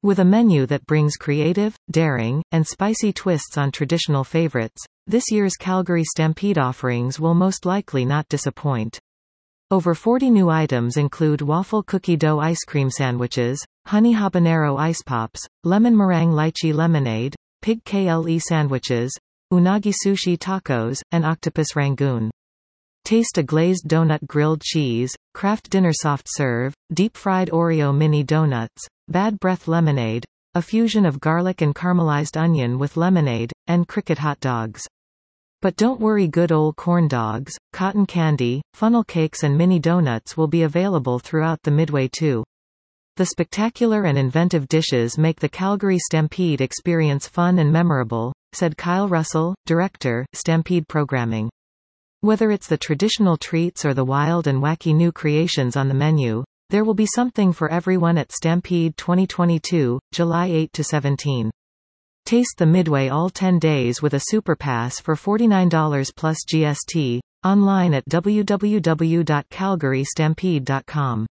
With a menu that brings creative, daring, and spicy twists on traditional favorites, this year's Calgary Stampede offerings will most likely not disappoint. Over 40 new items include waffle cookie dough ice cream sandwiches, honey habanero ice pops, lemon meringue lychee lemonade, pig KLE sandwiches, unagi sushi tacos, and octopus rangoon. Taste a glazed donut grilled cheese, Kraft Dinner soft serve, deep-fried Oreo mini donuts, bad breath lemonade, a fusion of garlic and caramelized onion with lemonade, and cricket hot dogs. But don't worry, good old corn dogs, cotton candy, funnel cakes and mini donuts will be available throughout the midway too. The spectacular and inventive dishes make the Calgary Stampede experience fun and memorable, said Kyle Russell, Director, Stampede Programming. Whether it's the traditional treats or the wild and wacky new creations on the menu, there will be something for everyone at Stampede 2022, July 8 to 17. Taste the Midway all 10 days with a Super Pass for $49 plus GST, online at www.calgarystampede.com.